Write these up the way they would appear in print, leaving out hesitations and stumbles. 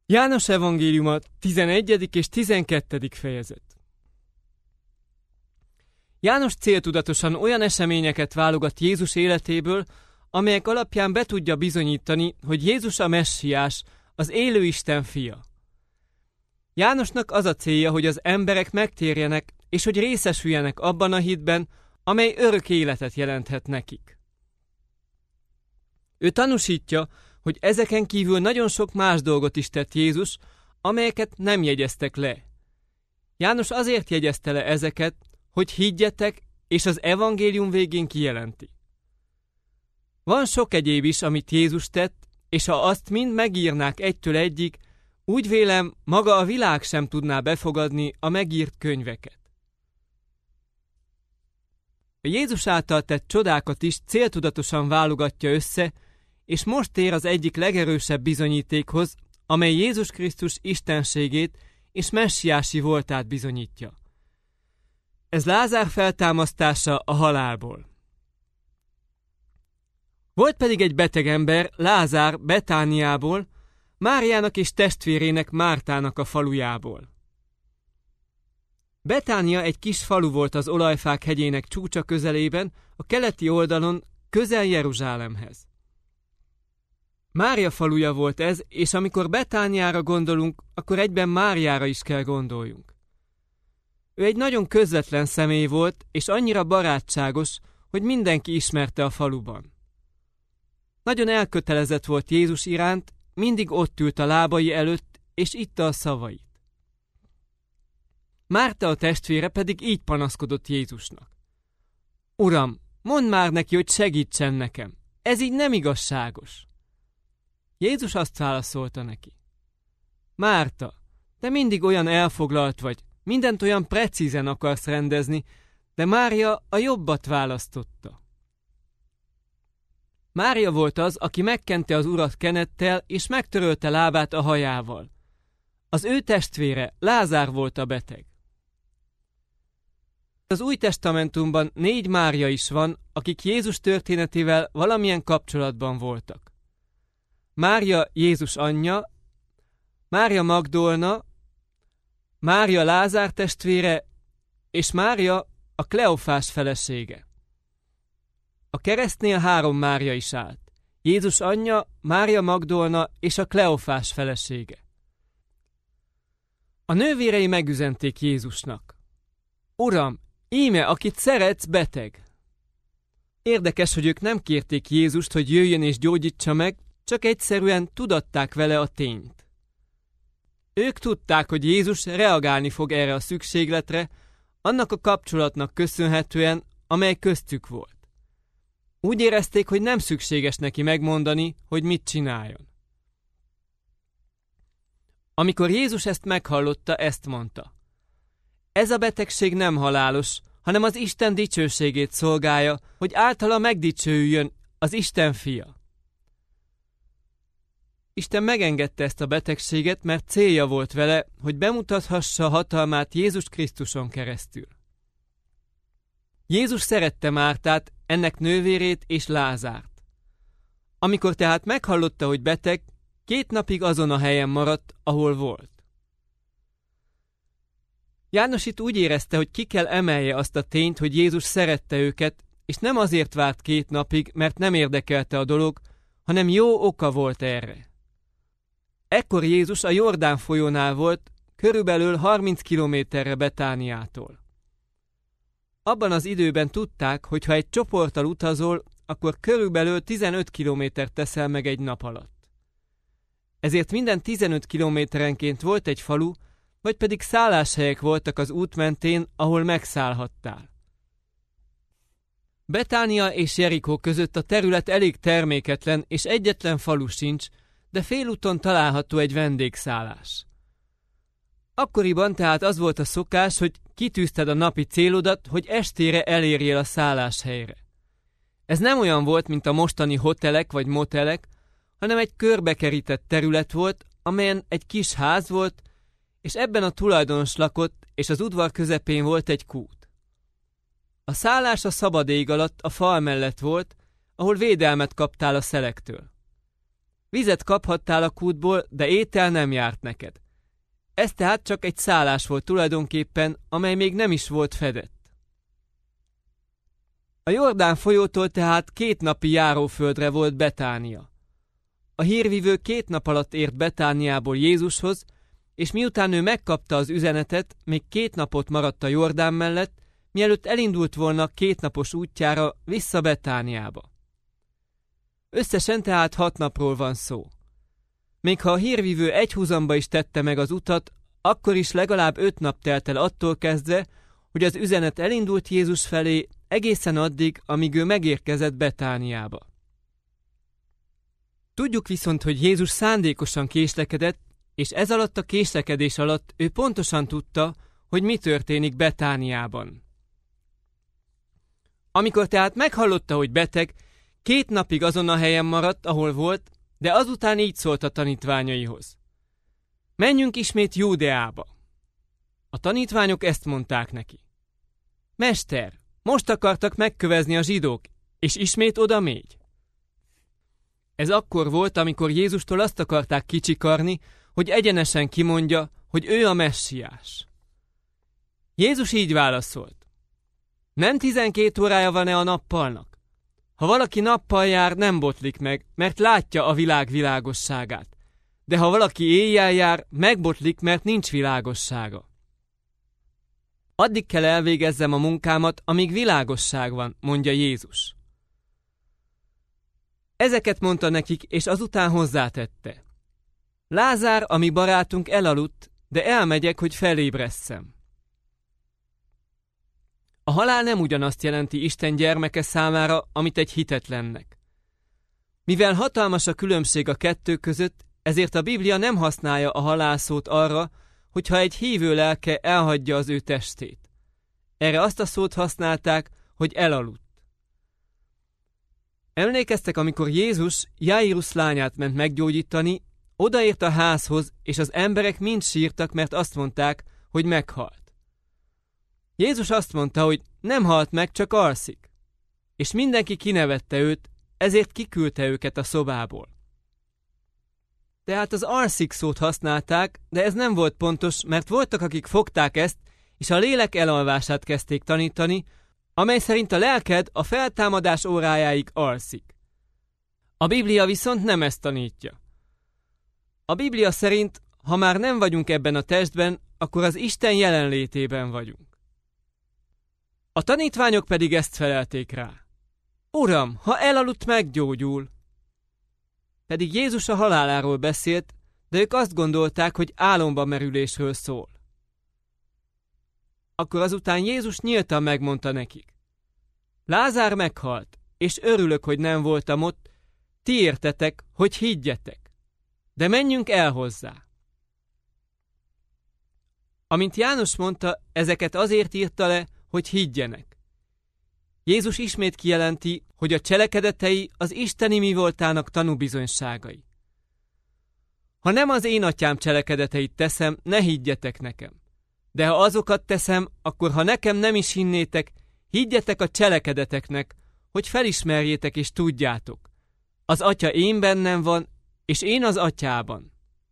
János evangéliuma 11. és 12. fejezet. János céltudatosan olyan eseményeket válogat Jézus életéből, amelyek alapján be tudja bizonyítani, hogy Jézus a Messiás, az élő Isten fia. Jánosnak az a célja, hogy az emberek megtérjenek, és hogy részesüljenek abban a hitben, amely örök életet jelenthet nekik. Ő tanúsítja, hogy ezeken kívül nagyon sok más dolgot is tett Jézus, amelyeket nem jegyeztek le. János azért jegyezte le ezeket, hogy higgyetek, és az evangélium végén kijelenti. Van sok egyéb is, amit Jézus tett, és ha azt mind megírnák egytől egyig, úgy vélem, maga a világ sem tudná befogadni a megírt könyveket. A Jézus által tett csodákat is céltudatosan válogatja össze, és most tér az egyik legerősebb bizonyítékhoz, amely Jézus Krisztus istenségét és messiási voltát bizonyítja. Ez Lázár feltámasztása a halálból. Volt pedig egy beteg ember, Lázár Betániából, Máriának és testvérének Mártának a falujából. Betánia egy kis falu volt az Olajfák hegyének csúcsa közelében, a keleti oldalon, közel Jeruzsálemhez. Mária faluja volt ez, és amikor Betániára gondolunk, akkor egyben Máriára is kell gondoljunk. Ő egy nagyon közvetlen személy volt, és annyira barátságos, hogy mindenki ismerte a faluban. Nagyon elkötelezett volt Jézus iránt, mindig ott ült a lábai előtt, és itta a szavait. Márta a testvére pedig így panaszkodott Jézusnak. Uram, mondd már neki, hogy segítsen nekem. Ez így nem igazságos. Jézus azt válaszolta neki. Márta, te mindig olyan elfoglalt vagy, mindent olyan precízen akarsz rendezni, de Mária a jobbat választotta. Mária volt az, aki megkente az Urat kenettel, és megtörölte lábát a hajával. Az ő testvére, Lázár volt a beteg. Az Új Testamentumban 4 Mária is van, akik Jézus történetével valamilyen kapcsolatban voltak. Mária Jézus anyja, Mária Magdolna, Mária Lázár testvére, és Mária a Kleofás felesége. A keresztnél 3 Mária is állt. Jézus anyja, Mária Magdolna és a Kleofás felesége. A nővérei megüzenték Jézusnak. Uram, íme, akit szeretsz, beteg. Érdekes, hogy ők nem kérték Jézust, hogy jöjjön és gyógyítsa meg, csak egyszerűen tudatták vele a tényt. Ők tudták, hogy Jézus reagálni fog erre a szükségletre, annak a kapcsolatnak köszönhetően, amely köztük volt. Úgy érezték, hogy nem szükséges neki megmondani, hogy mit csináljon. Amikor Jézus ezt meghallotta, ezt mondta. Ez a betegség nem halálos, hanem az Isten dicsőségét szolgálja, hogy általa megdicsőüljön az Isten fia. Isten megengedte ezt a betegséget, mert célja volt vele, hogy bemutathassa hatalmát Jézus Krisztuson keresztül. Jézus szerette Mártát, ennek nővérét és Lázárt. Amikor tehát meghallotta, hogy beteg, 2 napig azon a helyen maradt, ahol volt. János itt úgy érezte, hogy ki kell emelje azt a tényt, hogy Jézus szerette őket, és nem azért várt 2 napig, mert nem érdekelte a dolog, hanem jó oka volt erre. Ekkor Jézus a Jordán folyónál volt, körülbelül 30 kilométerre Betániától. Abban az időben tudták, hogy ha egy csoporttal utazol, akkor körülbelül 15 kilométert teszel meg egy nap alatt. Ezért minden 15 kilométerenként volt egy falu, vagy pedig szálláshelyek voltak az út mentén, ahol megszállhattál. Betánia és Jerikó között a terület elég terméketlen, és egyetlen falu sincs, de félúton található egy vendégszállás. Akkoriban tehát az volt a szokás, hogy kitűzted a napi célodat, hogy estére elérjél a szálláshelyre. Ez nem olyan volt, mint a mostani hotelek vagy motelek, hanem egy körbekerített terület volt, amelyen egy kis ház volt, és ebben a tulajdonos lakott, és az udvar közepén volt egy kút. A szállás a szabad ég alatt a fal mellett volt, ahol védelmet kaptál a szelektől. Vizet kaphattál a kútból, de étel nem járt neked. Ez tehát csak egy szállás volt tulajdonképpen, amely még nem is volt fedett. A Jordán folyótól tehát 2 napi járóföldre volt Betánia. A hírvivő 2 nap alatt ért Betániából Jézushoz, és miután ő megkapta az üzenetet, még 2 napot maradt a Jordán mellett, mielőtt elindult volna 2 napos útjára vissza Betániába. Összesen tehát 6 napról van szó. Még ha a hírvivő egyhuzamba is tette meg az utat, akkor is legalább 5 nap telt el attól kezdve, hogy az üzenet elindult Jézus felé, egészen addig, amíg ő megérkezett Betániába. Tudjuk viszont, hogy Jézus szándékosan késlekedett, és ez alatt a késlekedés alatt ő pontosan tudta, hogy mi történik Betániában. Amikor tehát meghallotta, hogy beteg, 2 napig azon a helyen maradt, ahol volt, de azután így szólt a tanítványaihoz: menjünk ismét Júdeába. A tanítványok ezt mondták neki: Mester, most akartak megkövezni a zsidók, és ismét oda mégy. Ez akkor volt, amikor Jézustól azt akarták kicsikarni, hogy egyenesen kimondja, hogy ő a messiás. Jézus így válaszolt: nem 12 órája van-e a nappalnak? Ha valaki nappal jár, nem botlik meg, mert látja a világ világosságát. De ha valaki éjjel jár, megbotlik, mert nincs világossága. Addig kell elvégezzem a munkámat, amíg világosság van, mondja Jézus. Ezeket mondta nekik, és azután hozzátette: Lázár, a mi barátunk elaludt, de elmegyek, hogy felébresszem. A halál nem ugyanazt jelenti Isten gyermeke számára, amit egy hitetlennek. Mivel hatalmas a különbség a kettő között, ezért a Biblia nem használja a halál szót arra, hogyha egy hívő lelke elhagyja az ő testét. Erre azt a szót használták, hogy elaludt. Emlékeztek, amikor Jézus Jairus lányát ment meggyógyítani, odaért a házhoz, és az emberek mind sírtak, mert azt mondták, hogy meghalt. Jézus azt mondta, hogy nem halt meg, csak alszik. És mindenki kinevette őt, ezért kiküldte őket a szobából. Tehát az alszik szót használták, de ez nem volt pontos, mert voltak, akik fogták ezt, és a lélek elalvását kezdték tanítani, amely szerint a lelked a feltámadás órájáig alszik. A Biblia viszont nem ezt tanítja. A Biblia szerint, ha már nem vagyunk ebben a testben, akkor az Isten jelenlétében vagyunk. A tanítványok pedig ezt felelték rá: Uram, ha elaludt, meggyógyul. Pedig Jézus a haláláról beszélt, de ők azt gondolták, hogy álomba merülésről szól. Akkor azután Jézus nyíltan megmondta nekik: Lázár meghalt, és örülök, hogy nem voltam ott, ti értetek, hogy higgyetek. De menjünk el hozzá. Amint János mondta, ezeket azért írta le, hogy higgyenek. Jézus ismét kijelenti, hogy a cselekedetei az isteni mi voltának tanúbizonyságai. Ha nem az én atyám cselekedeteit teszem, ne higgyetek nekem. De ha azokat teszem, akkor ha nekem nem is hinnétek, higgyetek a cselekedeteknek, hogy felismerjétek és tudjátok. Az atya én bennem van, és én az atyában.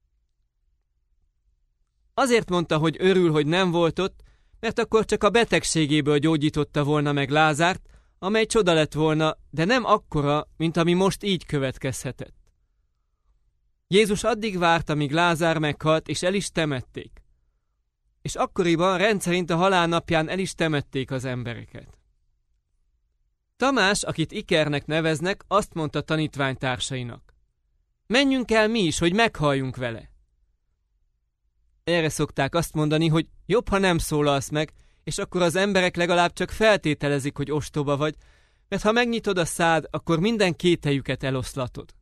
Azért mondta, hogy örül, hogy nem volt ott, mert akkor csak a betegségéből gyógyította volna meg Lázárt, amely csoda lett volna, de nem akkora, mint ami most így következhetett. Jézus addig várt, amíg Lázár meghalt, és el is temették. És akkoriban rendszerint a halálnapján el is temették az embereket. Tamás, akit Ikernek neveznek, azt mondta tanítványtársainak: menjünk el mi is, hogy meghalljunk vele. Erre szokták azt mondani, hogy jobb, ha nem szólalsz meg, és akkor az emberek legalább csak feltételezik, hogy ostoba vagy, mert ha megnyitod a szád, akkor minden kételyüket eloszlatod.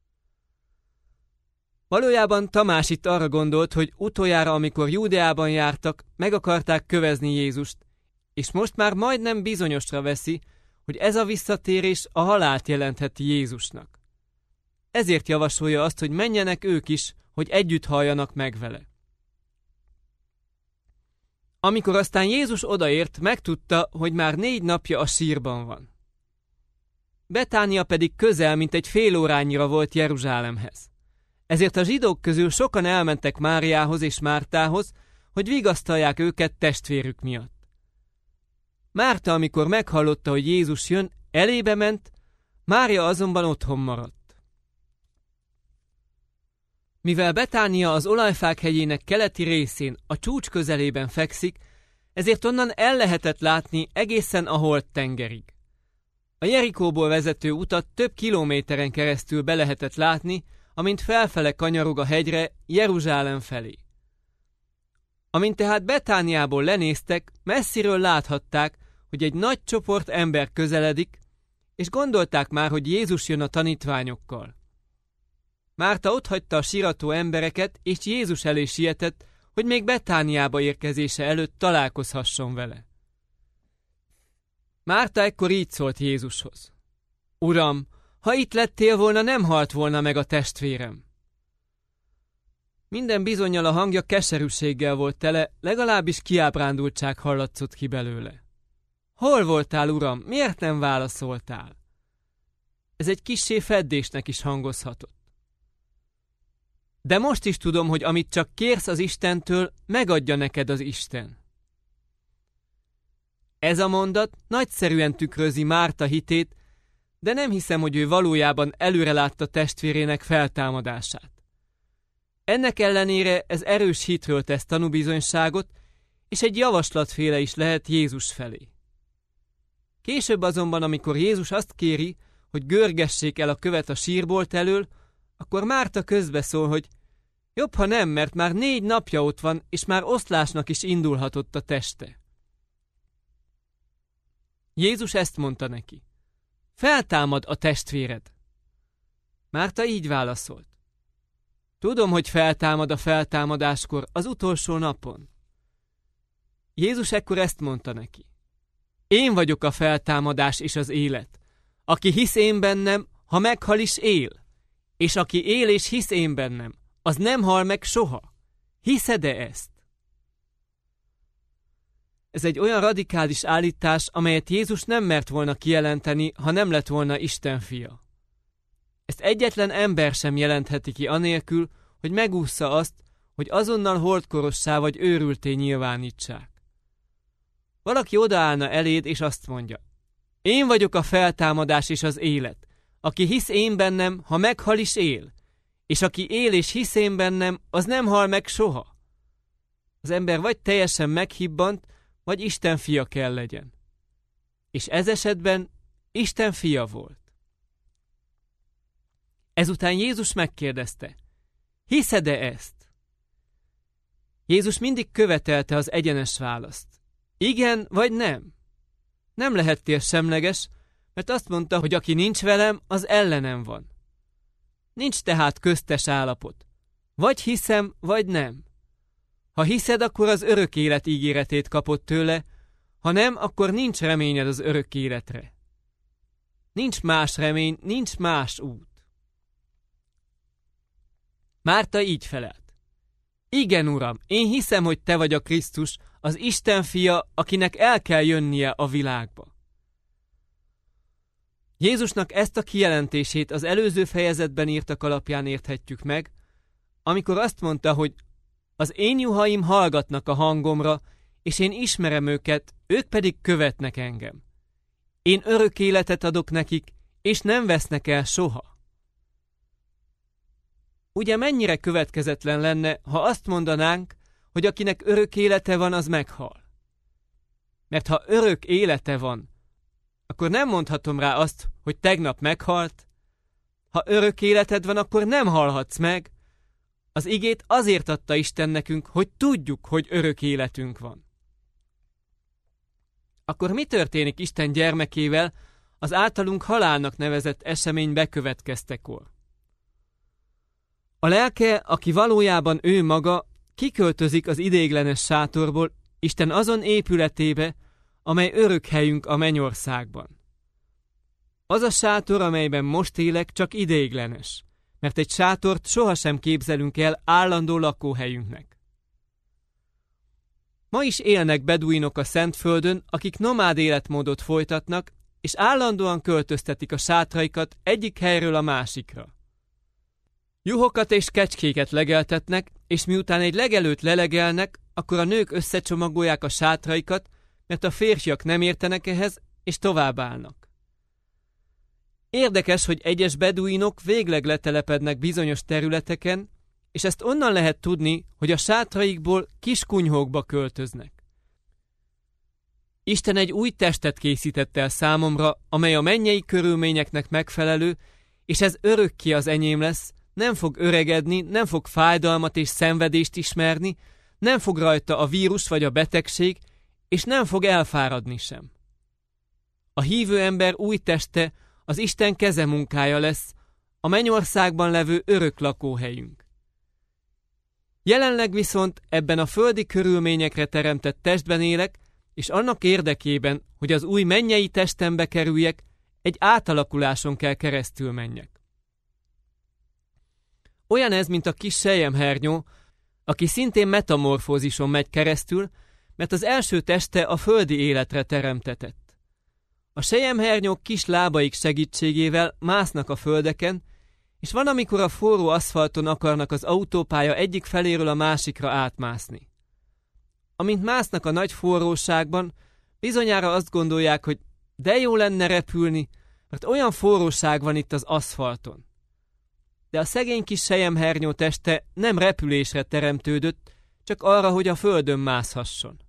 Valójában Tamás itt arra gondolt, hogy utoljára, amikor Júdeában jártak, meg akarták kövezni Jézust, és most már majdnem bizonyosra veszi, hogy ez a visszatérés a halált jelentheti Jézusnak. Ezért javasolja azt, hogy menjenek ők is, hogy együtt halljanak meg vele. Amikor aztán Jézus odaért, megtudta, hogy már 4 napja a sírban van. Betánia pedig közel, mint egy fél órányira volt Jeruzsálemhez. Ezért a zsidók közül sokan elmentek Máriához és Mártához, hogy vigasztalják őket testvérük miatt. Márta, amikor meghallotta, hogy Jézus jön, elébe ment, Mária azonban otthon maradt. Mivel Betánia az Olajfák hegyének keleti részén, a csúcs közelében fekszik, ezért onnan el lehetett látni egészen a Holt-tengerig. A Jerikóból vezető utat több kilométeren keresztül be lehetett látni, amint felfele kanyarog a hegyre Jeruzsálem felé. Amint tehát Betániából lenéztek, messziről láthatták, hogy egy nagy csoport ember közeledik, és gondolták már, hogy Jézus jön a tanítványokkal. Márta otthagyta a sirató embereket, és Jézus elé sietett, hogy még Betániába érkezése előtt találkozhasson vele. Márta ekkor így szólt Jézushoz: Uram, ha itt lettél volna, nem halt volna meg a testvérem. Minden bizonnyal a hangja keserűséggel volt tele, legalábbis kiábrándultság hallatszott ki belőle. Hol voltál, Uram? Miért nem válaszoltál? Ez egy kissé feddésnek is hangozhatott. De most is tudom, hogy amit csak kérsz az Istentől, megadja neked az Isten. Ez a mondat nagyszerűen tükrözi Márta hitét, de nem hiszem, hogy ő valójában előre látta testvérének feltámadását. Ennek ellenére ez erős hitről tesz tanúbizonyságot, és egy javaslatféle is lehet Jézus felé. Később azonban, amikor Jézus azt kéri, hogy görgessék el a követ a sírbolt elől, akkor Márta közbeszól, hogy jobb, ha nem, mert már 4 napja ott van, és már oszlásnak is indulhatott a teste. Jézus ezt mondta neki: feltámad a testvéred. Márta így válaszolt: tudom, hogy feltámad a feltámadáskor, az utolsó napon. Jézus ekkor ezt mondta neki: én vagyok a feltámadás és az élet. Aki hisz én bennem, ha meghal is él. És aki él és hisz én bennem, az nem hal meg soha. Hiszed-e ezt? Ez egy olyan radikális állítás, amelyet Jézus nem mert volna kijelenteni, ha nem lett volna Isten fia. Ezt egyetlen ember sem jelentheti ki anélkül, hogy megússza azt, hogy azonnal holdkorossá vagy őrülté nyilvánítsák. Valaki odaállna eléd, és azt mondja: én vagyok a feltámadás és az élet. Aki hisz én bennem, ha meghal is él. És aki él és hisz én bennem, az nem hal meg soha. Az ember vagy teljesen meghibbant, vagy Isten fia kell legyen. És ez esetben Isten fia volt. Ezután Jézus megkérdezte: hiszed-e ezt? Jézus mindig követelte az egyenes választ. Igen vagy nem? Nem lehettél semleges, mert azt mondta, hogy aki nincs velem, az ellenem van. Nincs tehát köztes állapot. Vagy hiszem, vagy nem. Ha hiszed, akkor az örök élet ígéretét kapod tőle, ha nem, akkor nincs reményed az örök életre. Nincs más remény, nincs más út. Márta így felelt: igen, Uram, én hiszem, hogy te vagy a Krisztus, az Isten fia, akinek el kell jönnie a világba. Jézusnak ezt a kijelentését az előző fejezetben írtak alapján érthetjük meg, amikor azt mondta, hogy az én juhaim hallgatnak a hangomra, és én ismerem őket, ők pedig követnek engem. Én örök életet adok nekik, és nem vesznek el soha. Ugye mennyire következetlen lenne, ha azt mondanánk, hogy akinek örök élete van, az meghal. Mert ha örök élete van, akkor nem mondhatom rá azt, hogy tegnap meghalt. Ha örök életed van, akkor nem halhatsz meg. Az igét azért adta Isten nekünk, hogy tudjuk, hogy örök életünk van. Akkor mi történik Isten gyermekével az általunk halálnak nevezett esemény bekövetkeztekor? A lelke, aki valójában ő maga, kiköltözik az ideiglenes sátorból Isten azon épületébe, amely örök helyünk a mennyországban. Az a sátor, amelyben most élek, csak ideiglenes, mert egy sátort sohasem képzelünk el állandó lakóhelyünknek. Ma is élnek beduinok a Szentföldön, akik nomád életmódot folytatnak, és állandóan költöztetik a sátraikat egyik helyről a másikra. Juhokat és kecskéket legeltetnek, és miután egy legelőt lelegelnek, akkor a nők összecsomagolják a sátraikat, mert a férfiak nem értenek ehhez, és továbbállnak. Érdekes, hogy egyes beduinok végleg letelepednek bizonyos területeken, és ezt onnan lehet tudni, hogy a sátraikból kis kunyhókba költöznek. Isten egy új testet készített el számomra, amely a mennyei körülményeknek megfelelő, és ez örökké az enyém lesz, nem fog öregedni, nem fog fájdalmat és szenvedést ismerni, nem fog rajta a vírus vagy a betegség, és nem fog elfáradni sem. A hívő ember új teste az Isten kezemunkája lesz, a mennyországban levő örök lakóhelyünk. Jelenleg viszont ebben a földi körülményekre teremtett testben élek, és annak érdekében, hogy az új mennyei testembe kerüljek, egy átalakuláson kell keresztül menjek. Olyan ez, mint a kis selyemhernyó, aki szintén metamorfózison megy keresztül, mert az első teste a földi életre teremtetett. A selyemhernyók kis lábaik segítségével másznak a földeken, és van, amikor a forró aszfalton akarnak az autópálya egyik feléről a másikra átmászni. Amint másznak a nagy forróságban, bizonyára azt gondolják, hogy de jó lenne repülni, mert olyan forróság van itt az aszfalton. De a szegény kis selyemhernyó teste nem repülésre teremtődött, csak arra, hogy a földön mászhasson.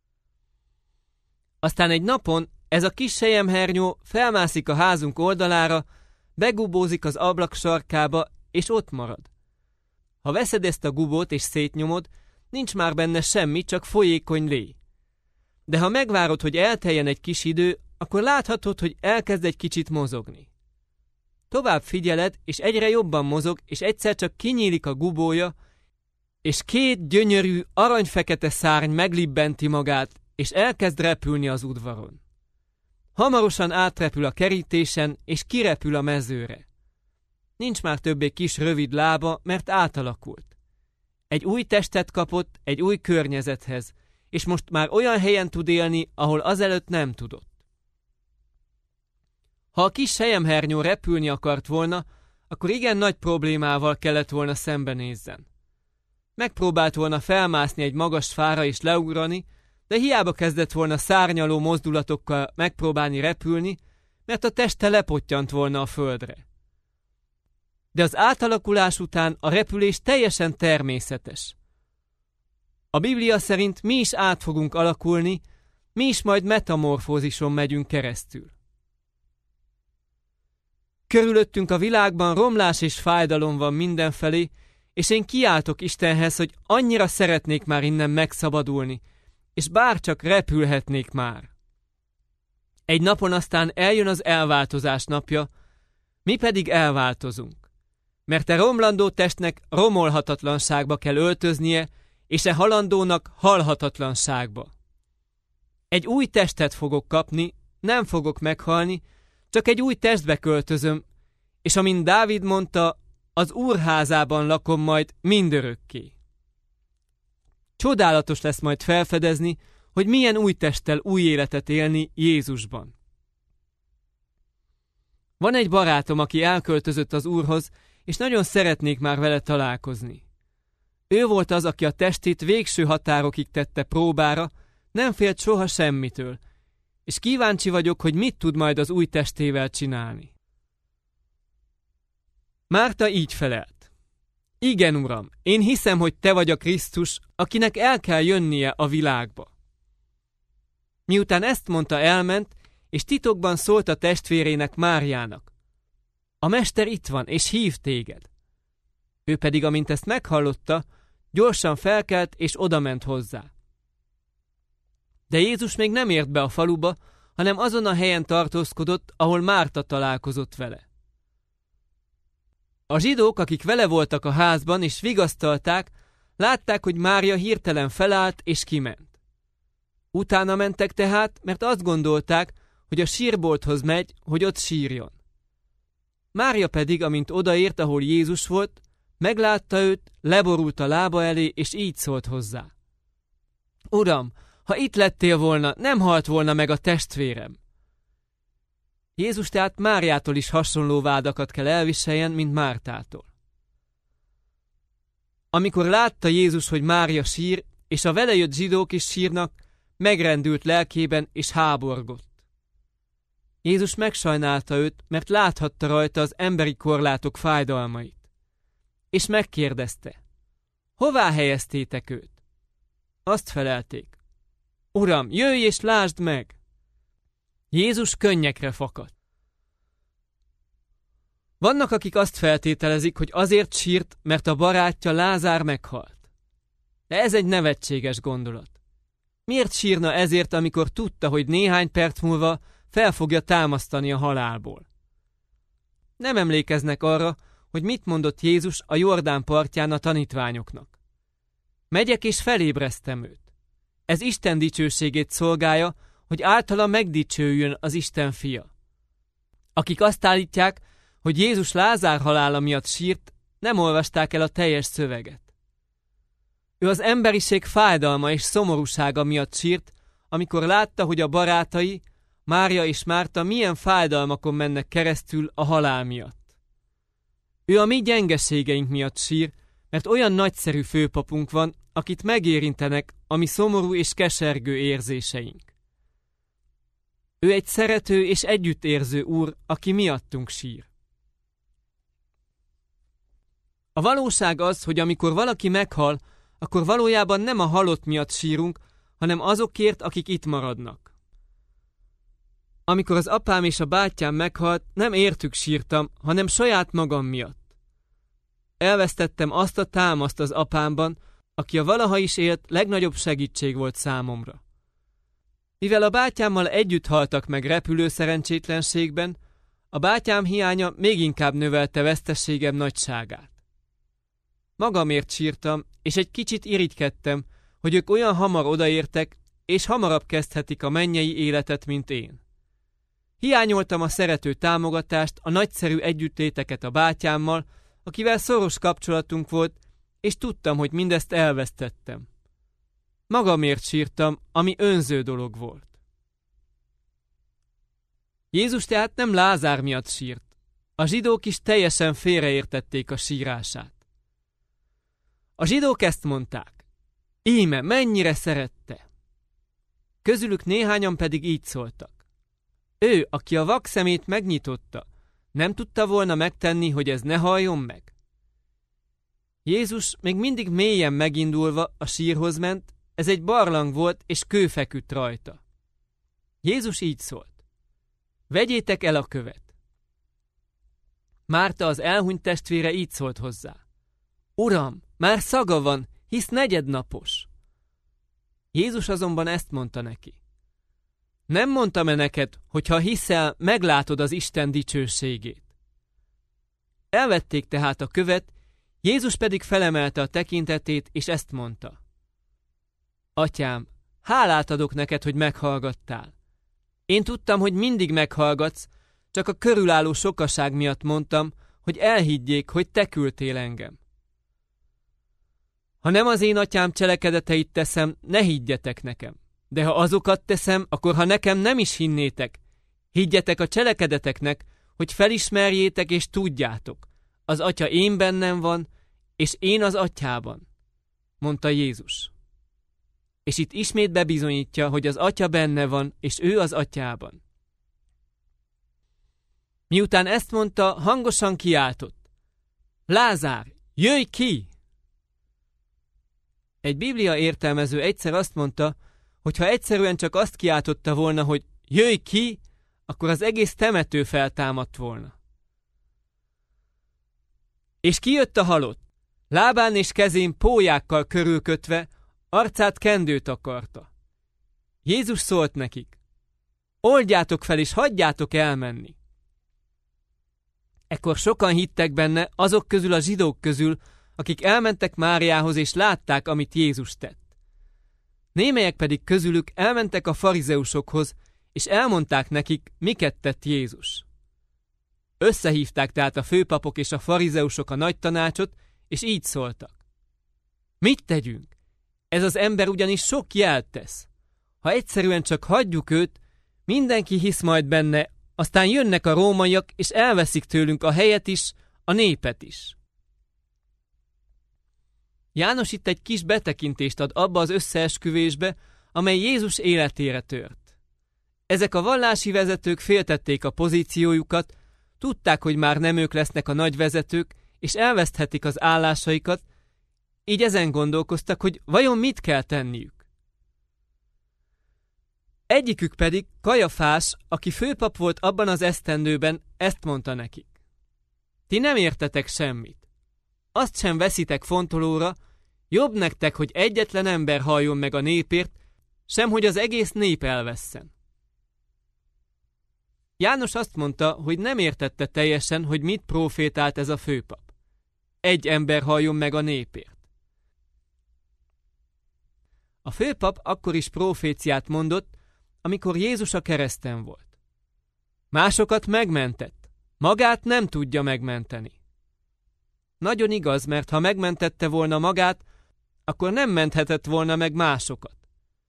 Aztán egy napon ez a kis selyemhernyó felmászik a házunk oldalára, begubózik az ablak sarkába, és ott marad. Ha veszed ezt a gubót és szétnyomod, nincs már benne semmi, csak folyékony lé. De ha megvárod, hogy elteljen egy kis idő, akkor láthatod, hogy elkezd egy kicsit mozogni. Tovább figyeled, és egyre jobban mozog, és egyszer csak kinyílik a gubója, és két gyönyörű, aranyfekete szárny meglibbenti magát, és elkezd repülni az udvaron. Hamarosan átrepül a kerítésen, és kirepül a mezőre. Nincs már többé kis rövid lába, mert átalakult. Egy új testet kapott egy új környezethez, és most már olyan helyen tud élni, ahol azelőtt nem tudott. Ha a kis selyemhernyó repülni akart volna, akkor igen nagy problémával kellett volna szembenézzen. Megpróbált volna felmászni egy magas fára és leugrani, de hiába kezdett volna szárnyaló mozdulatokkal megpróbálni repülni, mert a teste lepottyant volna a földre. De az átalakulás után a repülés teljesen természetes. A Biblia szerint mi is át fogunk alakulni, mi is majd metamorfózison megyünk keresztül. Körülöttünk a világban romlás és fájdalom van mindenfelé, és én kiáltok Istenhez, hogy annyira szeretnék már innen megszabadulni, és bárcsak repülhetnék már. Egy napon aztán eljön az elváltozás napja, mi pedig elváltozunk. Mert e romlandó testnek romolhatatlanságba kell öltöznie, és e halandónak halhatatlanságba. Egy új testet fogok kapni, nem fogok meghalni, csak egy új testbe költözöm, és amint Dávid mondta, az Úr házában lakom majd mindörökké. Csodálatos lesz majd felfedezni, hogy milyen új testtel új életet élni Jézusban. Van egy barátom, aki elköltözött az Úrhoz, és nagyon szeretnék már vele találkozni. Ő volt az, aki a testét végső határokig tette próbára, nem félt soha semmitől, és kíváncsi vagyok, hogy mit tud majd az új testével csinálni. Márta így felelt. Igen, Uram, én hiszem, hogy te vagy a Krisztus, akinek el kell jönnie a világba. Miután ezt mondta, elment, és titokban szólt a testvérének, Máriának. A mester itt van, és hív téged. Ő pedig, amint ezt meghallotta, gyorsan felkelt, és odament hozzá. De Jézus még nem ért be a faluba, hanem azon a helyen tartózkodott, ahol Márta találkozott vele. A zsidók, akik vele voltak a házban, és vigasztalták, látták, hogy Mária hirtelen felállt, és kiment. Utána mentek tehát, mert azt gondolták, hogy a sírbolthoz megy, hogy ott sírjon. Mária pedig, amint odaért, ahol Jézus volt, meglátta őt, leborult a lába elé, és így szólt hozzá. Uram, ha itt lettél volna, nem halt volna meg a testvérem. Jézus tehát Máriától is hasonló vádakat kell elviseljen, mint Mártától. Amikor látta Jézus, hogy Mária sír, és a vele jött zsidók is sírnak, megrendült lelkében és háborgott. Jézus megsajnálta őt, mert láthatta rajta az emberi korlátok fájdalmait. És megkérdezte, hová helyeztétek őt? Azt felelték, Uram, jöjj és lásd meg! Jézus könnyekre fakadt. Vannak, akik azt feltételezik, hogy azért sírt, mert a barátja Lázár meghalt. De ez egy nevetséges gondolat. Miért sírna ezért, amikor tudta, hogy néhány perc múlva fel fogja támasztani a halálból? Nem emlékeznek arra, hogy mit mondott Jézus a Jordán partján a tanítványoknak. Megyek és felébresztem őt. Ez Isten dicsőségét szolgálja, hogy általa megdicsőjön az Isten fia. Akik azt állítják, hogy Jézus Lázár halála miatt sírt, nem olvasták el a teljes szöveget. Ő az emberiség fájdalma és szomorúsága miatt sírt, amikor látta, hogy a barátai, Mária és Márta milyen fájdalmakon mennek keresztül a halál miatt. Ő a mi gyengeségeink miatt sír, mert olyan nagyszerű főpapunk van, akit megérintenek a mi szomorú és kesergő érzéseink. Ő egy szerető és együttérző úr, aki miattunk sír. A valóság az, hogy amikor valaki meghal, akkor valójában nem a halott miatt sírunk, hanem azokért, akik itt maradnak. Amikor az apám és a bátyám meghalt, nem értük sírtam, hanem saját magam miatt. Elvesztettem azt a támaszt az apámban, aki a valaha is élt legnagyobb segítség volt számomra. Mivel a bátyámmal együtt haltak meg repülő szerencsétlenségben, a bátyám hiánya még inkább növelte veszteségem nagyságát. Magamért sírtam, és egy kicsit irigykedtem, hogy ők olyan hamar odaértek, és hamarabb kezdhetik a mennyei életet, mint én. Hiányoltam a szerető támogatást, a nagyszerű együttléteket a bátyámmal, akivel szoros kapcsolatunk volt, és tudtam, hogy mindezt elvesztettem. Magamért sírtam, ami önző dolog volt. Jézus tehát nem Lázár miatt sírt. A zsidók is teljesen félreértették a sírását. A zsidók ezt mondták, íme mennyire szerette. Közülük néhányan pedig így szóltak. Ő, aki a vak szemét megnyitotta, nem tudta volna megtenni, hogy ez ne halljon meg? Jézus még mindig mélyen megindulva a sírhoz ment, ez egy barlang volt, és kő feküdt rajta. Jézus így szólt. Vegyétek el a követ. Márta, az elhunyt testvére, így szólt hozzá. Uram, már szaga van, hisz negyednapos. Jézus azonban ezt mondta neki. Nem mondtam-e neked, hogy ha hiszel, meglátod az Isten dicsőségét? Elvették tehát a követ, Jézus pedig felemelte a tekintetét, és ezt mondta. Atyám, hálát adok neked, hogy meghallgattál. Én tudtam, hogy mindig meghallgatsz, csak a körülálló sokaság miatt mondtam, hogy elhiggyék, hogy te küldtél engem. Ha nem az én atyám cselekedeteit teszem, ne higgyetek nekem. De ha azokat teszem, akkor ha nekem nem is hinnétek, higgyetek a cselekedeteknek, hogy felismerjétek és tudjátok. Az atya én bennem van, és én az atyában, mondta Jézus. És itt ismét bebizonyítja, hogy az atya benne van, és ő az atyában. Miután ezt mondta, hangosan kiáltott. Lázár, jöjj ki! Egy Biblia értelmező egyszer azt mondta, hogy ha egyszerűen csak azt kiáltotta volna, hogy jöjj ki, akkor az egész temető feltámadt volna. És kijött a halott, lábán és kezén pólyákkal körülkötve, arcát kendőt akarta. Jézus szólt nekik, oldjátok fel és hagyjátok elmenni. Ekkor sokan hittek benne, azok közül a zsidók közül, akik elmentek Máriához és látták, amit Jézus tett. Némelyek pedig közülük elmentek a farizeusokhoz, és elmondták nekik, miket tett Jézus. Összehívták tehát a főpapok és a farizeusok a nagy tanácsot, és így szóltak. Mit tegyünk? Ez az ember ugyanis sok jelt tesz. Ha egyszerűen csak hagyjuk őt, mindenki hisz majd benne, Aztán jönnek a rómaiak, és elveszik tőlünk a helyet is, a népet is. János itt egy kis betekintést ad abba az összeesküvésbe, amely Jézus életére tört. Ezek a vallási vezetők féltették a pozíciójukat, tudták, hogy már nem ők lesznek a nagy vezetők, és elveszthetik az állásaikat, így ezen gondolkoztak, hogy vajon mit kell tenniük. Egyikük pedig, Kajafás, aki főpap volt abban az esztendőben, ezt mondta nekik. Ti nem értetek semmit. Azt sem veszitek fontolóra, jobb nektek, hogy egyetlen ember halljon meg a népért, sem hogy az egész nép elvesszen. János azt mondta, hogy nem értette teljesen, hogy mit profétált ez a főpap. Egy ember halljon meg a népért. A főpap akkor is proféciát mondott, amikor Jézus a kereszten volt. Másokat megmentett, magát nem tudja megmenteni. Nagyon igaz, mert ha megmentette volna magát, akkor nem menthetett volna meg másokat.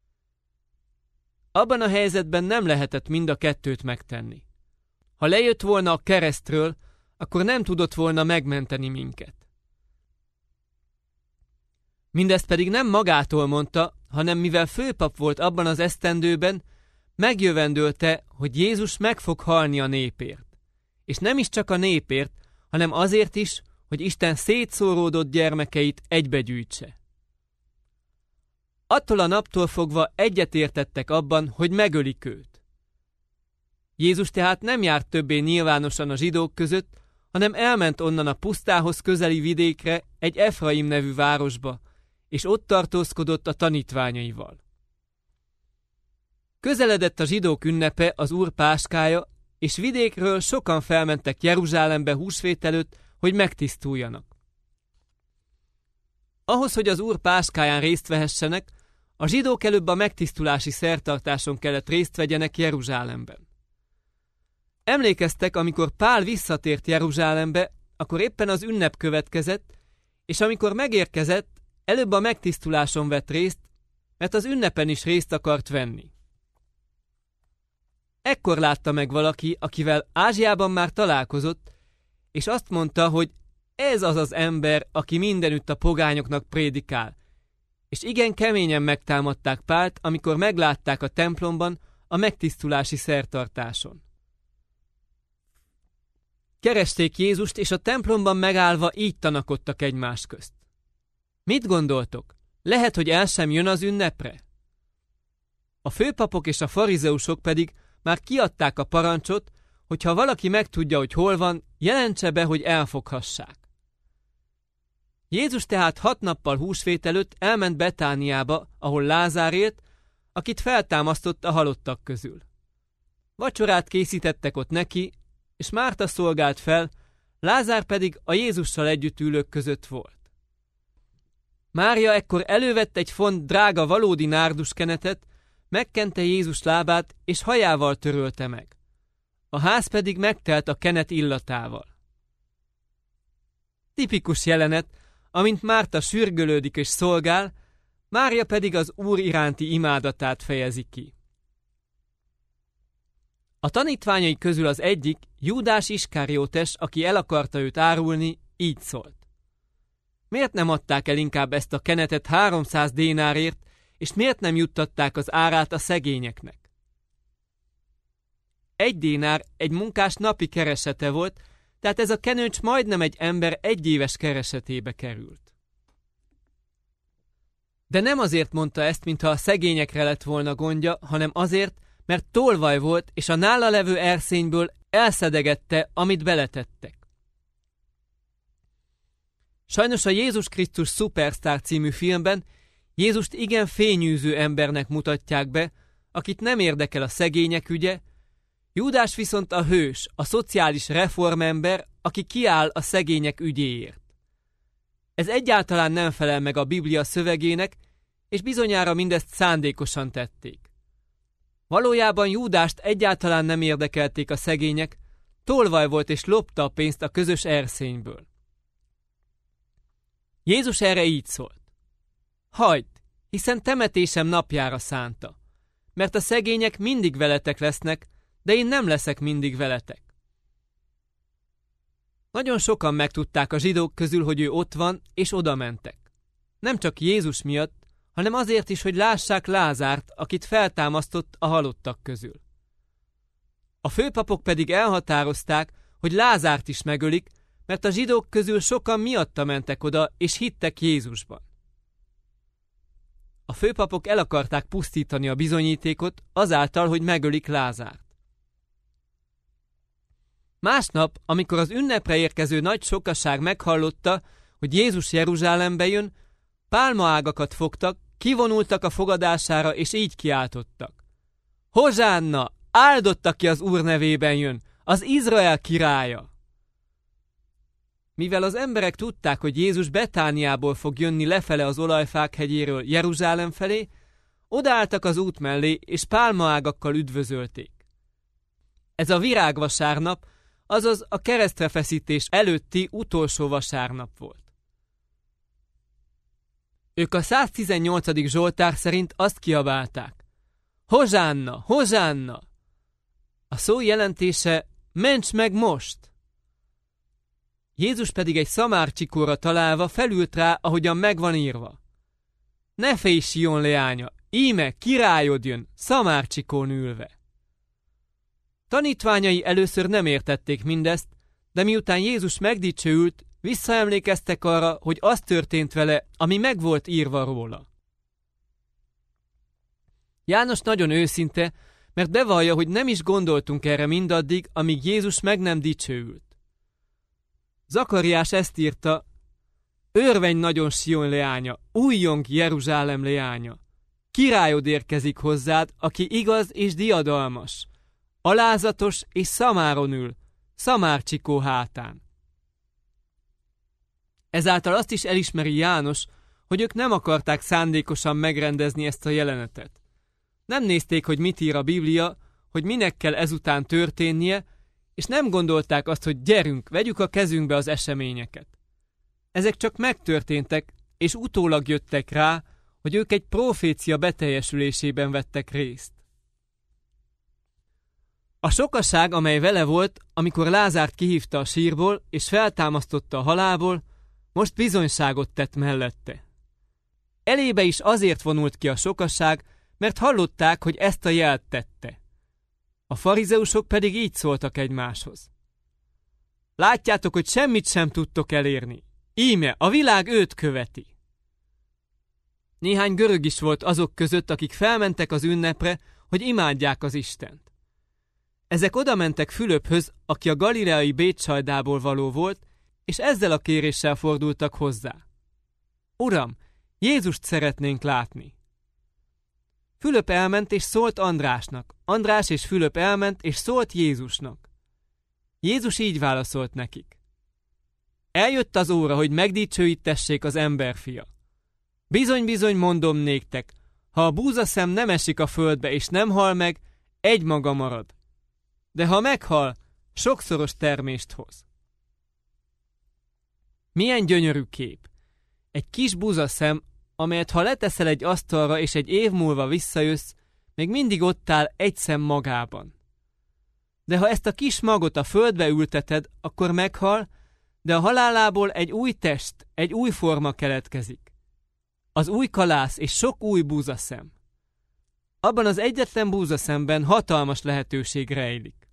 Abban a helyzetben nem lehetett mind a kettőt megtenni. Ha lejött volna a keresztről, akkor nem tudott volna megmenteni minket. Mindezt pedig nem magától mondta, hanem mivel főpap volt abban az esztendőben, megjövendölte, hogy Jézus meg fog halni a népért. És nem is csak a népért, hanem azért is, hogy Isten szétszóródott gyermekeit egybegyűjtse. Attól a naptól fogva egyetértettek abban, hogy megölik őt. Jézus tehát nem járt többé nyilvánosan a zsidók között, hanem elment onnan a pusztához közeli vidékre, egy Efraim nevű városba, és ott tartózkodott a tanítványaival. Közeledett a zsidók ünnepe, az Úr páskája, és vidékről sokan felmentek Jeruzsálembe húsvét előtt, hogy megtisztuljanak. Ahhoz, hogy az Úr páskáján részt vehessenek, a zsidók előbb a megtisztulási szertartáson kellett részt vegyenek Jeruzsálemben. Emlékeztek, amikor Pál visszatért Jeruzsálembe, akkor éppen az ünnep következett, és amikor megérkezett, előbb a megtisztuláson vett részt, mert az ünnepen is részt akart venni. Ekkor látta meg valaki, akivel Ázsiában már találkozott, és azt mondta, hogy ez az az ember, aki mindenütt a pogányoknak prédikál. És igen keményen megtámadták Pált, amikor meglátták a templomban a megtisztulási szertartáson. Keresték Jézust, és a templomban megállva így tanakodtak egymás közt. Mit gondoltok? Lehet, hogy el sem jön az ünnepre? A főpapok és a farizeusok pedig már kiadták a parancsot, hogy ha valaki megtudja, hogy hol van, jelentse be, hogy elfoghassák. Jézus tehát 6 nappal húsvét előtt elment Betániába, ahol Lázár élt, akit feltámasztott a halottak közül. Vacsorát készítettek ott neki, és Márta szolgált fel, Lázár pedig a Jézussal együtt ülők között volt. Mária ekkor elővett egy font drága valódi nárduskenetet, megkente Jézus lábát, és hajával törölte meg. A ház pedig megtelt a kenet illatával. Tipikus jelenet, amint Márta sürgölődik és szolgál, Mária pedig az Úr iránti imádatát fejezi ki. A tanítványai közül az egyik, Júdás Iskariótes, aki el akarta őt árulni, így szólt. Miért nem adták el inkább ezt a kenetet 300 dénárért, és miért nem juttatták az árát a szegényeknek? 1 dénár egy munkás napi keresete volt, tehát ez a kenőcs majdnem egy ember 1 éves keresetébe került. De nem azért mondta ezt, mintha a szegényekre lett volna gondja, hanem azért, mert tolvaj volt, és a nála levő erszényből elszedegette, amit beletettek. Sajnos a Jézus Krisztus Superstar című filmben Jézust igen fényűző embernek mutatják be, akit nem érdekel a szegények ügye, Júdás viszont a hős, a szociális reformember, aki kiáll a szegények ügyéért. Ez egyáltalán nem felel meg a Biblia szövegének, és bizonyára mindezt szándékosan tették. Valójában Júdást egyáltalán nem érdekelték a szegények, tolvaj volt és lopta a pénzt a közös erszényből. Jézus erre így szólt. Hagyd, hiszen temetésem napjára szánta, mert a szegények mindig veletek lesznek, de én nem leszek mindig veletek. Nagyon sokan megtudták a zsidók közül, hogy ő ott van, és oda mentek. Nem csak Jézus miatt, hanem azért is, hogy lássák Lázárt, akit feltámasztott a halottak közül. A főpapok pedig elhatározták, hogy Lázárt is megölik, mert a zsidók közül sokan miatta mentek oda, és hittek Jézusban. A főpapok el akarták pusztítani a bizonyítékot azáltal, hogy megölik Lázárt. Másnap, amikor az ünnepre érkező nagy sokaság meghallotta, hogy Jézus Jeruzsálembe jön, pálmaágakat fogtak, kivonultak a fogadására, és így kiáltottak: Hozsánna! Áldott, aki az Úr nevében jön, az Izrael királya! Mivel az emberek tudták, hogy Jézus Betániából fog jönni lefele az Olajfák hegyéről Jeruzsálem felé, odaálltak az út mellé, és pálmaágakkal üdvözölték. Ez a virágvasárnap, azaz a keresztrefeszítés előtti utolsó vasárnap volt. Ők a 118. Zsoltár szerint azt kiabálták: Hozsánna! Hozsánna! A szó jelentése: ments meg most! Jézus pedig egy szamárcsikóra találva felült rá, ahogyan megvan írva: Ne félj, Sion leánya, íme királyod jön, szamárcsikón ülve. Tanítványai először nem értették mindezt, de miután Jézus megdicsőült, visszaemlékeztek arra, hogy az történt vele, ami meg volt írva róla. János nagyon őszinte, mert bevallja, hogy nem is gondoltunk erre mindaddig, amíg Jézus meg nem dicsőült. Zakariás ezt írta: Örvenj nagyon, Sion leánya, újjong Jeruzsálem leánya! Királyod érkezik hozzád, aki igaz és diadalmas, alázatos és szamáron ül, szamárcsikó hátán. Ezáltal azt is elismeri János, hogy ők nem akarták szándékosan megrendezni ezt a jelenetet. Nem nézték, hogy mit ír a Biblia, hogy minek kell ezután történnie, és nem gondolták azt, hogy gyerünk, vegyük a kezünkbe az eseményeket. Ezek csak megtörténtek, és utólag jöttek rá, hogy ők egy profécia beteljesülésében vettek részt. A sokaság, amely vele volt, amikor Lázárt kihívta a sírból, és feltámasztotta a halálból, most bizonyságot tett mellette. Elébe is azért vonult ki a sokaság, mert hallották, hogy ezt a jelt tette. A farizeusok pedig így szóltak egymáshoz: Látjátok, hogy semmit sem tudtok elérni. Íme, a világ őt követi. Néhány görög is volt azok között, akik felmentek az ünnepre, hogy imádják az Istent. Ezek odamentek Fülöphöz, aki a galileai Bétsajdából való volt, és ezzel a kéréssel fordultak hozzá: Uram, Jézust szeretnénk látni. Fülöp elment és szólt Andrásnak. András és Fülöp elment és szólt Jézusnak. Jézus így válaszolt nekik: Eljött az óra, hogy megdicsőítessék az emberfia. Bizony-bizony mondom néktek, ha a búzaszem nem esik a földbe és nem hal meg, egymaga marad. De ha meghal, sokszoros termést hoz. Milyen gyönyörű kép! Egy kis búzaszem, amelyet ha leteszel egy asztalra és egy év múlva visszajössz, még mindig ott áll egy szem magában. De ha ezt a kis magot a földbe ülteted, akkor meghal, de a halálából egy új test, egy új forma keletkezik. Az új kalász és sok új búzaszem. Abban az egyetlen búzaszemben hatalmas lehetőség rejlik.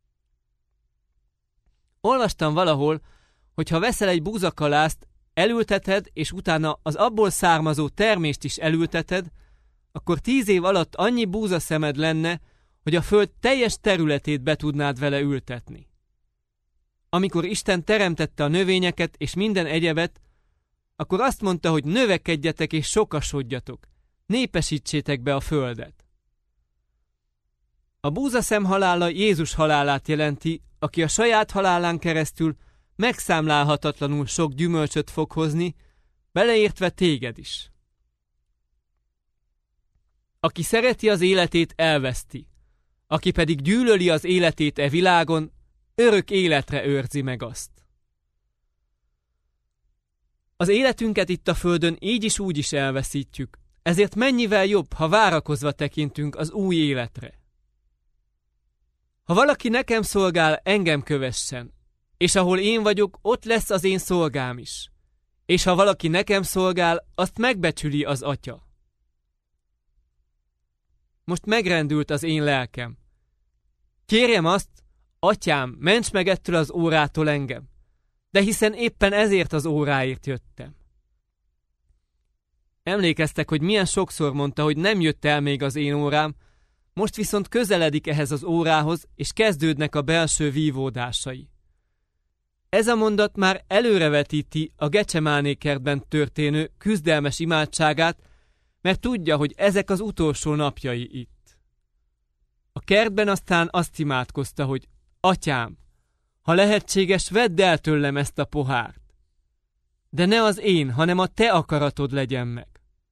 Olvastam valahol, hogy ha veszel egy búzakalászt, elülteted, és utána az abból származó termést is elülteted, akkor 10 év alatt annyi búzaszemed lenne, hogy a föld teljes területét be tudnád vele ültetni. Amikor Isten teremtette a növényeket és minden egyebet, akkor azt mondta, hogy növekedjetek és sokasodjatok, népesítsétek be a földet. A búzaszem halála Jézus halálát jelenti, aki a saját halálán keresztül megszámlálhatatlanul sok gyümölcsöt fog hozni, beleértve téged is. Aki szereti az életét, elveszti, aki pedig gyűlöli az életét e világon, örök életre őrzi meg azt. Az életünket itt a földön így is úgy is elveszítjük, ezért mennyivel jobb, ha várakozva tekintünk az új életre. Ha valaki nekem szolgál, engem kövessen, és ahol én vagyok, ott lesz az én szolgám is. És ha valaki nekem szolgál, azt megbecsüli az Atya. Most megrendült az én lelkem. Kérjem azt, Atyám, ments meg ettől az órától engem, de hiszen éppen ezért az óráért jöttem. Emlékeztek, hogy milyen sokszor mondta, hogy nem jött el még az én órám, most viszont közeledik ehhez az órához, és kezdődnek a belső vívódásai. Ez a mondat már előrevetíti a Gecsemáné kertben történő küzdelmes imádságát, mert tudja, hogy ezek az utolsó napjai itt. A kertben aztán azt imádkozta, hogy Atyám, ha lehetséges, vedd el tőlem ezt a pohárt, de ne az én, hanem a te akaratod legyen meg.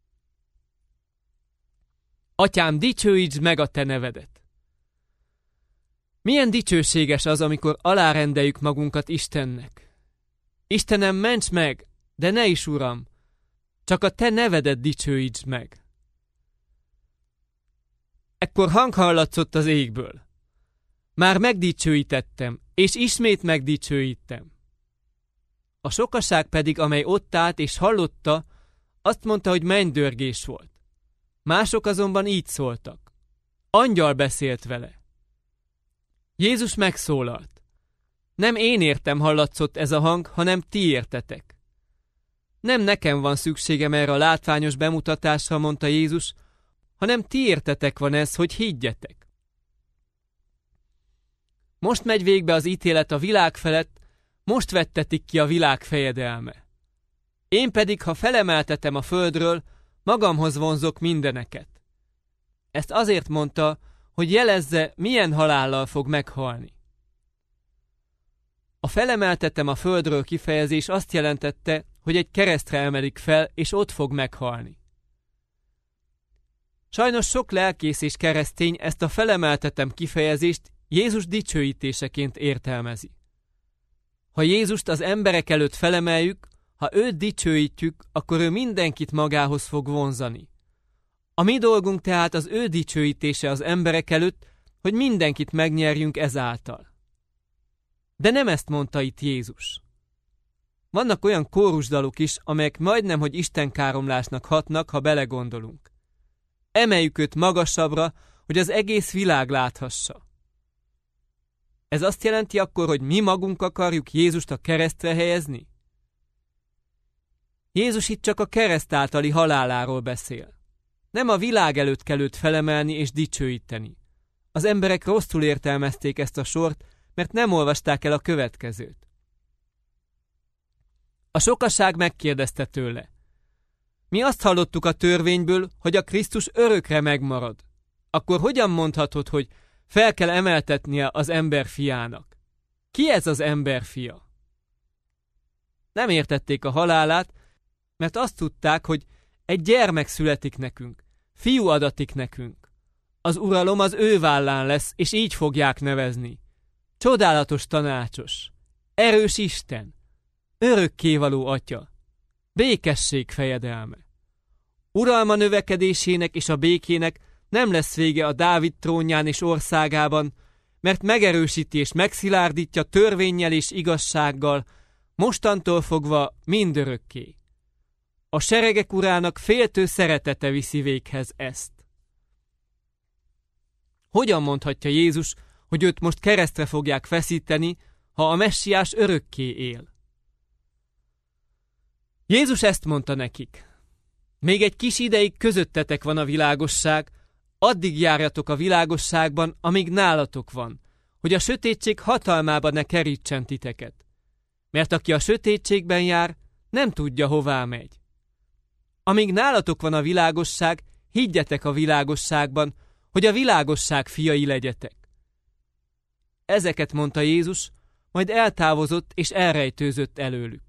Atyám, dicsőítsd meg a te nevedet! Milyen dicsőséges az, amikor alárendeljük magunkat Istennek. Istenem, ments meg, de ne is, Uram, csak a te nevedet dicsőítsd meg. Ekkor hang hallatszott az égből. Már megdicsőítettem, és ismét megdicsőítem. A sokaság pedig, amely ott állt és hallotta, azt mondta, hogy mennydörgés volt. Mások azonban így szóltak. Angyal beszélt vele. Jézus megszólalt. Nem én értem hallatszott ez a hang, hanem ti értetek. Nem nekem van szükségem erre a látványos bemutatásra, mondta Jézus, hanem ti értetek van ez, hogy higgyetek. Most megy végbe az ítélet a világ felett, most vettetik ki a világ fejedelme. Én pedig, ha felemeltetem a földről, magamhoz vonzok mindeneket. Ezt azért mondta, hogy jelezze, milyen halállal fog meghalni. A felemeltetem a földről kifejezés azt jelentette, hogy egy keresztre emelik fel, és ott fog meghalni. Sajnos sok lelkész és keresztény ezt a felemeltetem kifejezést Jézus dicsőítéseként értelmezi. Ha Jézust az emberek előtt felemeljük, ha őt dicsőítjük, akkor ő mindenkit magához fog vonzani. A mi dolgunk tehát az ő dicsőítése az emberek előtt, hogy mindenkit megnyerjünk ezáltal. De nem ezt mondta itt Jézus. Vannak olyan kórusdalok is, amelyek majdnem, hogy istenkáromlásnak hatnak, ha belegondolunk. Emeljük őt magasabbra, hogy az egész világ láthassa. Ez azt jelenti akkor, hogy mi magunk akarjuk Jézust a keresztre helyezni? Jézus itt csak a kereszt általi haláláról beszél. Nem a világ előtt kell őt felemelni és dicsőíteni. Az emberek rosszul értelmezték ezt a sort, mert nem olvasták el a következőt. A sokaság megkérdezte tőle. Mi azt hallottuk a törvényből, hogy a Krisztus örökre megmarad. Akkor hogyan mondhatod, hogy fel kell emeltetnie az ember fiának? Ki ez az ember fia? Nem értették a halálát, mert azt tudták, hogy egy gyermek születik nekünk, fiú adatik nekünk. Az uralom az ő vállán lesz, és így fogják nevezni. Csodálatos tanácsos, erős Isten, örökkévaló Atya, békesség fejedelme. Uralma növekedésének és a békének nem lesz vége a Dávid trónján és országában, mert megerősíti és megszilárdítja törvénnyel és igazsággal, mostantól fogva mindörökké. A seregek urának féltő szeretete viszi véghez ezt. Hogyan mondhatja Jézus, hogy őt most keresztre fogják feszíteni, ha a messiás örökké él? Jézus ezt mondta nekik. Még egy kis ideig közöttetek van a világosság, addig járjatok a világosságban, amíg nálatok van, hogy a sötétség hatalmába ne kerítsen titeket. Mert aki a sötétségben jár, nem tudja, hová megy. Amíg nálatok van a világosság, higgyetek a világosságban, hogy a világosság fiai legyetek. Ezeket mondta Jézus, majd eltávozott és elrejtőzött előlük.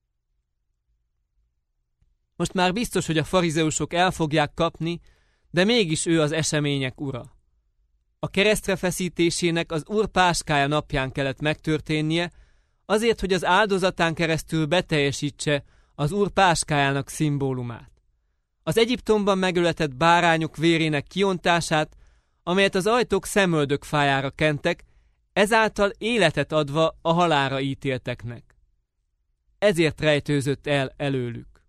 Most már biztos, hogy a farizeusok el fogják kapni, de mégis ő az események ura. A keresztre feszítésének az Úr páskája napján kellett megtörténnie, azért, hogy az áldozatán keresztül beteljesítse az Úr páskájának szimbólumát. Az Egyiptomban megöletett bárányok vérének kiontását, amelyet az ajtók szemöldök fájára kentek, ezáltal életet adva a halálra ítélteknek. Ezért rejtőzött el előlük.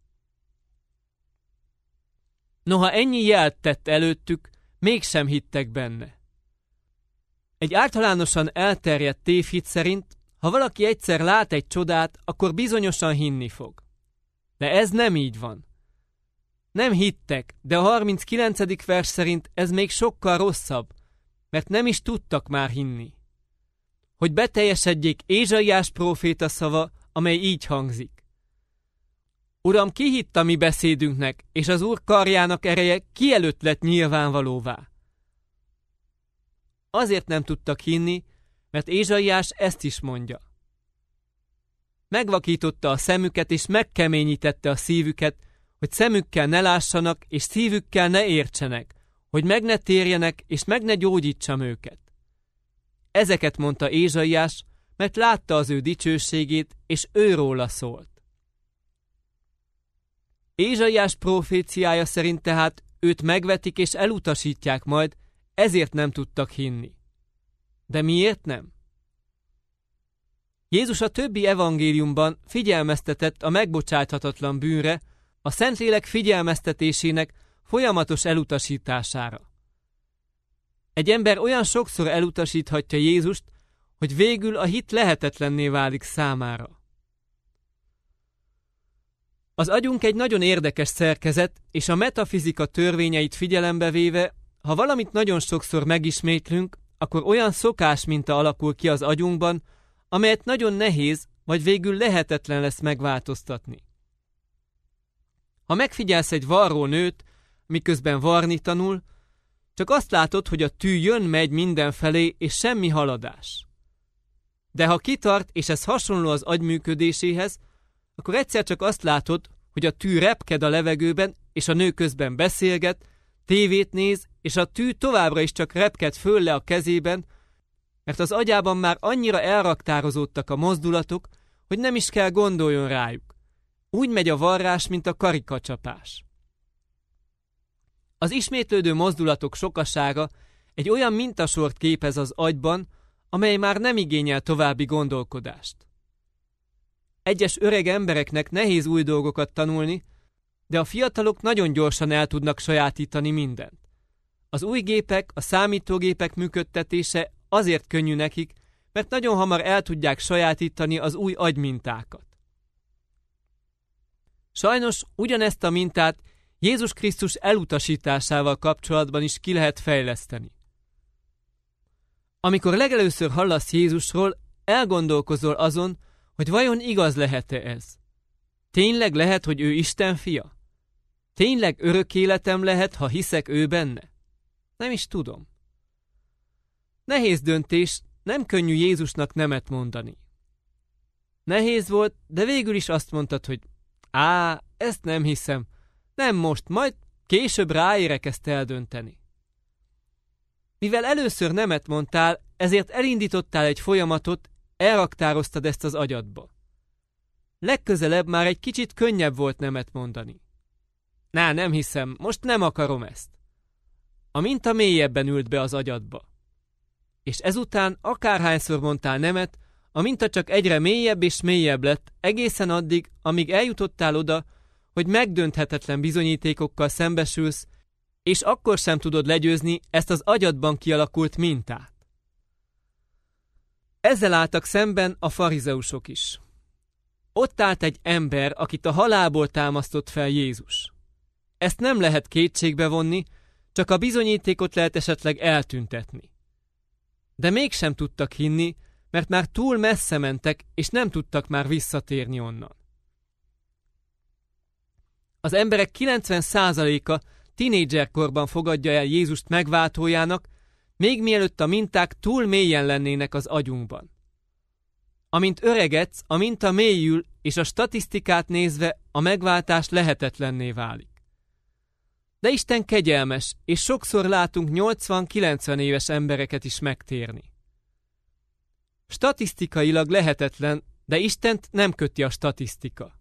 Noha ennyi jelt tett előttük, mégsem hittek benne. Egy általánosan elterjedt tévhit szerint, ha valaki egyszer lát egy csodát, akkor bizonyosan hinni fog. De ez nem így van. Nem hittek, de a 39. vers szerint ez még sokkal rosszabb, mert nem is tudtak már hinni. Hogy beteljesedjék Ézsaiás próféta szava, amely így hangzik. Uram, ki hitt a mi beszédünknek, és az Úr karjának ereje ki előtt lett nyilvánvalóvá? Azért nem tudtak hinni, mert Ézsaiás ezt is mondja. Megvakította a szemüket, és megkeményítette a szívüket, hogy szemükkel ne lássanak, és szívükkel ne értsenek, hogy meg ne térjenek, és meg ne gyógyítsam őket. Ezeket mondta Ézsaiás, mert látta az ő dicsőségét, és őróla szólt. Ézsaiás proféciája szerint tehát őt megvetik és elutasítják majd, ezért nem tudtak hinni. De miért nem? Jézus a többi evangéliumban figyelmeztetett a megbocsáthatatlan bűnre, a Szentlélek figyelmeztetésének folyamatos elutasítására. Egy ember olyan sokszor elutasíthatja Jézust, hogy végül a hit lehetetlenné válik számára. Az agyunk egy nagyon érdekes szerkezet, és a metafizika törvényeit figyelembe véve, ha valamit nagyon sokszor megismétlünk, akkor olyan szokásminta alakul ki az agyunkban, amelyet nagyon nehéz, vagy végül lehetetlen lesz megváltoztatni. Ha megfigyelsz egy varró nőt, miközben varni tanul, csak azt látod, hogy a tű jön-megy mindenfelé, és semmi haladás. De ha kitart, és ez hasonló az agy működéséhez, akkor egyszer csak azt látod, hogy a tű repked a levegőben, és a nő közben beszélget, tévét néz, és a tű továbbra is csak repked föl le a kezében, mert az agyában már annyira elraktározódtak a mozdulatok, hogy nem is kell gondoljon rájuk. Úgy megy a varrás, mint a karikacsapás. Az ismétlődő mozdulatok sokasága egy olyan mintasort képez az agyban, amely már nem igényel további gondolkodást. Egyes öreg embereknek nehéz új dolgokat tanulni, de a fiatalok nagyon gyorsan el tudnak sajátítani mindent. Az új gépek, a számítógépek működtetése azért könnyű nekik, mert nagyon hamar el tudják sajátítani az új agymintákat. Sajnos ugyanezt a mintát Jézus Krisztus elutasításával kapcsolatban is ki lehet fejleszteni. Amikor legelőször hallasz Jézusról, elgondolkozol azon, hogy vajon igaz lehet-e ez? Tényleg lehet, hogy ő Isten fia? Tényleg örök életem lehet, ha hiszek ő benne? Nem is tudom. Nehéz döntés, nem könnyű Jézusnak nemet mondani. Nehéz volt, de végül is azt mondtad, hogy ezt nem hiszem, nem most, majd később ráérek ezt eldönteni. Mivel először nemet mondtál, ezért elindítottál egy folyamatot, elraktároztad ezt az agyadba. Legközelebb már egy kicsit könnyebb volt nemet mondani. Nem hiszem, most nem akarom ezt. A minta mélyebben ült be az agyadba. És ezután akárhányszor mondtál nemet, a minta csak egyre mélyebb és mélyebb lett, egészen addig, amíg eljutottál oda, hogy megdönthetetlen bizonyítékokkal szembesülsz, és akkor sem tudod legyőzni ezt az agyadban kialakult mintát. Ezzel álltak szemben a farizeusok is. Ott állt egy ember, akit a halálból támasztott fel Jézus. Ezt nem lehet kétségbe vonni, csak a bizonyítékot lehet esetleg eltüntetni. De mégsem tudtak hinni, mert már túl messze mentek, és nem tudtak már visszatérni onnan. Az emberek 90%-a tínédzserkorban fogadja el Jézust megváltójának, még mielőtt a minták túl mélyen lennének az agyunkban. Amint öregedsz, a minta mélyül, és a statisztikát nézve a megváltás lehetetlenné válik. De Isten kegyelmes, és sokszor látunk 80-90 éves embereket is megtérni. Statisztikailag lehetetlen, de Istent nem köti a statisztika.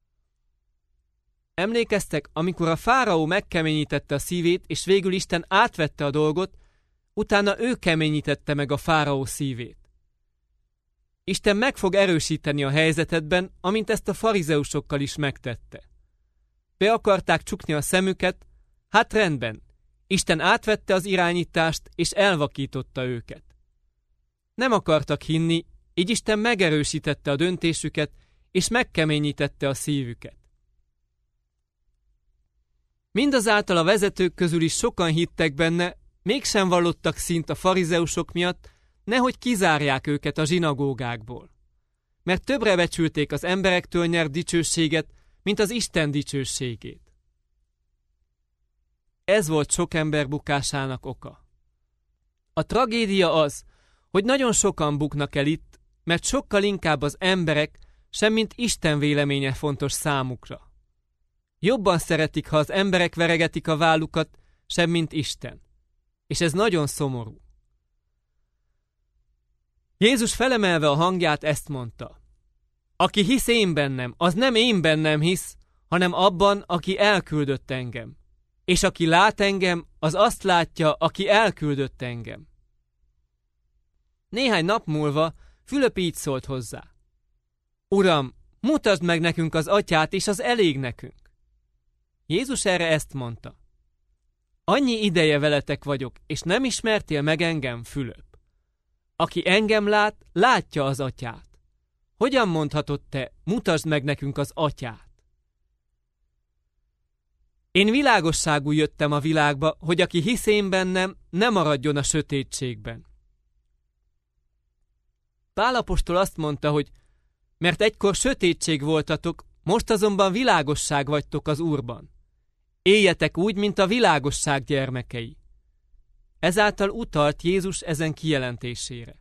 Emlékeztek, amikor a fáraó megkeményítette a szívét, és végül Isten átvette a dolgot, utána ő keményítette meg a fáraó szívét. Isten meg fog erősíteni a helyzetedben, amint ezt a farizeusokkal is megtette. Be akarták csukni a szemüket, hát rendben, Isten átvette az irányítást, és elvakította őket. Nem akartak hinni, így Isten megerősítette a döntésüket, és megkeményítette a szívüket. Mindazáltal a vezetők közül is sokan hittek benne, mégsem vallottak szint a farizeusok miatt, nehogy kizárják őket a zsinagógákból. Mert többre becsülték az emberektől nyert dicsőséget, mint az Isten dicsőségét. Ez volt sok ember bukásának oka. A tragédia az, hogy nagyon sokan buknak el itt, mert sokkal inkább az emberek, semmint Isten véleménye fontos számukra. Jobban szeretik, ha az emberek veregetik a vállukat, semmint Isten. És ez nagyon szomorú. Jézus felemelve a hangját ezt mondta: Aki hisz én bennem, az nem én bennem hisz, hanem abban, aki elküldött engem. És aki lát engem, az azt látja, aki elküldött engem. Néhány nap múlva Fülöp így szólt hozzá: Uram, mutasd meg nekünk az Atyát, és az elég nekünk. Jézus erre ezt mondta: Annyi ideje veletek vagyok, és nem ismertél meg engem, Fülöp. Aki engem lát, látja az Atyát. Hogyan mondhatod te, mutasd meg nekünk az Atyát? Én világosságú jöttem a világba, hogy aki hisz én bennem, ne maradjon a sötétségben. Pál apostol azt mondta, hogy mert egykor sötétség voltatok, most azonban világosság vagytok az Úrban. Éljetek úgy, mint a világosság gyermekei. Ezáltal utalt Jézus ezen kijelentésére.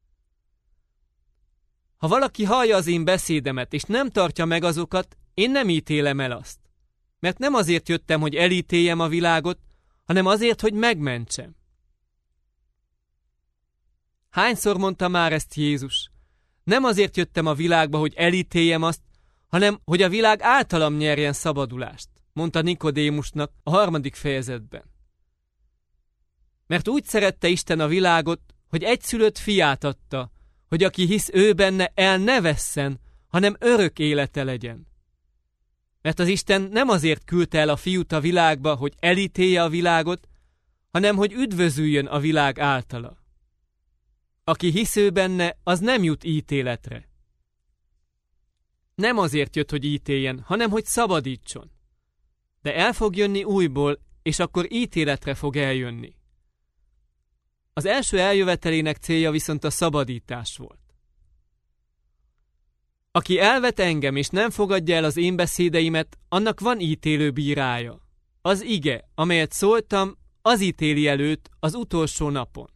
Ha valaki hallja az én beszédemet, és nem tartja meg azokat, én nem ítélem el azt. Mert nem azért jöttem, hogy elítéljem a világot, hanem azért, hogy megmentsem. Hányszor mondta már ezt Jézus? Nem azért jöttem a világba, hogy elítéljem azt, hanem hogy a világ általam nyerjen szabadulást, mondta Nikodémusnak a 3. fejezetben. Mert úgy szerette Isten a világot, hogy egyszülött fiát adta, hogy aki hisz ő benne, el ne vesszen, hanem örök élete legyen. Mert az Isten nem azért küldte el a fiút a világba, hogy elítélje a világot, hanem hogy üdvözüljön a világ általa. Aki hisz ő benne, az nem jut ítéletre. Nem azért jött, hogy ítéljen, hanem hogy szabadítson. De el fog jönni újból, és akkor ítéletre fog eljönni. Az első eljövetelének célja viszont a szabadítás volt. Aki elvet engem, és nem fogadja el az én beszédeimet, annak van ítélő bírája. Az ige, amelyet szóltam, az ítéli előtt az utolsó napon.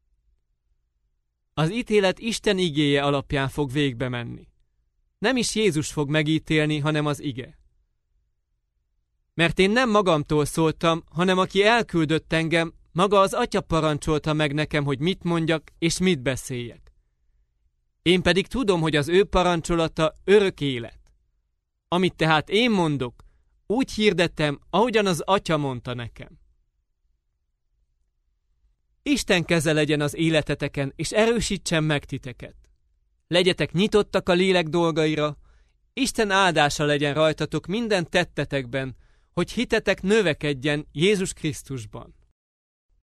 Az ítélet Isten igéje alapján fog végbe menni. Nem is Jézus fog megítélni, hanem az ige. Mert én nem magamtól szóltam, hanem aki elküldött engem, maga az Atya parancsolta meg nekem, hogy mit mondjak és mit beszéljek. Én pedig tudom, hogy az ő parancsolata örök élet. Amit tehát én mondok, úgy hirdetem, ahogyan az Atya mondta nekem. Isten keze legyen az életeteken, és erősítsen meg titeket. Legyetek nyitottak a lélek dolgaira, Isten áldása legyen rajtatok minden tettetekben, hogy hitetek növekedjen Jézus Krisztusban.